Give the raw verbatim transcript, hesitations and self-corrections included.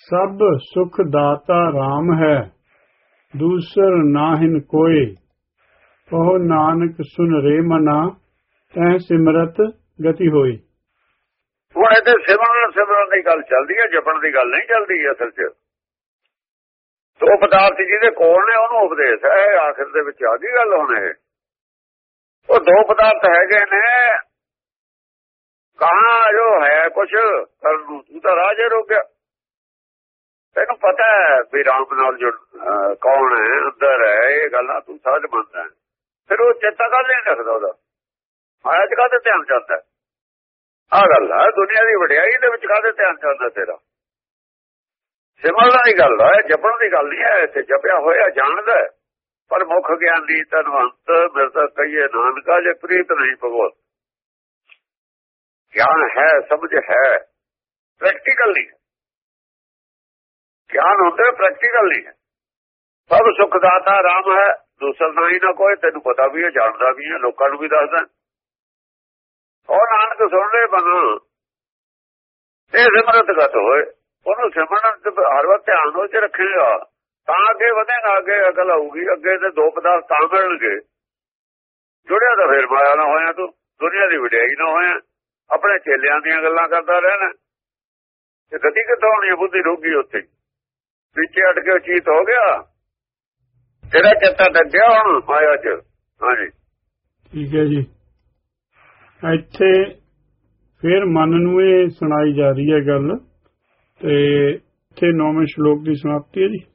सब सुख दाता राम है, दूसर नाहिन कोय। कहो नानक सुन रे मना, तह सिमरत गति होई। ਹੁਣ ਇੱਥੇ ਸਿਮਰਨ ਸਿਮਰਨ ਦੀ ਗੱਲ ਚੱਲਦੀ ਹੈ, ਜਪਣ ਦੀ ਗੱਲ ਨਹੀਂ ਚੱਲਦੀ ਅਸਲ 'ਚ। ਦੋ ਪਦਾਰਥ ਜਿਹਦੇ ਕੋਲ ਨੇ ਉਹਨੂੰ ਉਪਦੇਸ਼ ਹੈ, ਆਖਿਰ ਦੇ ਵਿੱਚ ਆ ਗਈ ਗੱਲ। ਹੁਣ ਇਹ ਉਹ ਦੋ ਪਦਾਰਥ ਹੈਗੇ ਨੇ, ਕਹਾਂ ਜੋ ਹੈ ਕੁਛ ਕਰਨ ਨੂੰ, ਤੂੰ ਤਾਂ ਰਾਜੇ ਰੁਕ ਗਿਆ। ਤੈਨੂੰ ਪਤਾ ਹੈ ਵੀ ਰਾਮ ਨਾਲ ਜੋ ਕੌਣ ਹੈ, ਅੰਦਰ ਹੈ, ਇਹ ਗੱਲਾਂ ਤੂੰ ਸਹਜ ਮੰਨਦਾ। ਫਿਰ ਉਹ ਚੇਤਾ ਕਰ ਨਹੀਂ ਰੱਖਦਾ, ਉਹਦਾ ਮਾਇਆ 'ਚ ਕਾਹਦੇ ਧਿਆਨ ਜਾਂਦਾ। ਆਹ ਗੱਲ ਹੈ ਦੁਨੀਆ ਦੀ ਵਡਿਆਈ ਦੇ ਵਿੱਚ ਕਾਹਦੇ ਧਿਆਨ ਜਾਂਦਾ ਤੇਰਾ। ਸਿਮਰਨ ਦੀ ਗੱਲ ਹੈ, ਜਪਣ ਦੀ ਗੱਲ ਨਹੀਂ ਹੈ। ਇੱਥੇ ਜਪਿਆ ਹੋਇਆ ਜਾਣਦਾ, ਪਰ ਮੁੱਖ ਗਿਆਨ ਦੀ ਧਨਵੰਤ ਮਿਰਦਾ ਕਹੀਏ ਨਾਨਕਾ, ਜੇ ਪ੍ਰੀਤ ਨਹੀਂ ਭਗਵਤ। ਗਿਆਨ ਹੈ, ਸਮਝ ਹੈ, ਪ੍ਰੈਕਟੀਕਲ ਨਹੀਂ। ਗਿਆਨ ਹੁੰਦਾ ਪ੍ਰੈਕਟੀਕਲ ਨਹੀਂ ਹੈ। ਸਭ ਸੁਖ ਦਾਤਾ ਰਾਮ ਹੈ, ਦੂਸਰ ਨਾ ਹੀ ਨਾ ਕੋਈ। ਤੈਨੂੰ ਪਤਾ ਵੀ ਹੈ, ਜਾਣਦਾ ਵੀ ਹੈ, ਲੋਕਾਂ ਨੂੰ ਵੀ ਦੱਸਦਾ। ਉਹ ਨਾਨਕ ਸੁਣ ਲੈ ਬਣਾ, ਇਹ ਸਿਮਰਤ ਗਤ ਹੋਏ। ਉਹਨੂੰ ਸਿਮਰਨ ਹਰ ਵਕਤ ਧਿਆਨ ਉਹ 'ਚ ਰੱਖੇਗਾ ਤਾਂ ਅੱਗੇ ਵਧੇਗਾ, ਅੱਗੇ ਅਕਲ ਆਊਗੀ। ਅੱਗੇ ਤੇ ਦੋ ਪਦਾਰਥ ਤਾਂ ਮਿਲਣਗੇ। ਜੁੜਿਆ ਤਾਂ ਫਿਰ ਮਾਇਆ ਨਾ ਹੋਇਆ, ਤੂੰ ਦੁਨੀਆ ਦੀ ਵਡਿਆਈ ਨਾ ਹੋਇਆ, ਆਪਣੇ ਚੇਲਿਆਂ ਦੀਆਂ ਗੱਲਾਂ ਕਰਦਾ ਰਹਿਣਾ। ਤੇ ਗਤੀ ਕਿੱਥੋਂ ਹੋਣੀ, ਬੁੱਧੀ ਰੁਕੀ ਉੱਥੇ, ਪਿੱਛੇ ਅਟ ਕੇ ਚੀਤ ਹੋ ਗਿਆ, ਤੇਰਾ ਚੇਤਾ ਡੱਗਿਆ ਹੁਣ ਮਾਇਆ 'ਚ। ਹਾਂਜੀ ਠੀਕ ਹੈ ਜੀ। ਇੱਥੇ ਫਿਰ ਮਨ ਨੂੰ ਇਹ ਸੁਣਾਈ ਜਾ ਰਹੀ ਹੈ ਗੱਲ, ਤੇ ਇੱਥੇ ਨੌਵੇਂ ਸ਼ਲੋਕ ਦੀ ਸਮਾਪਤੀ ਹੈ ਜੀ।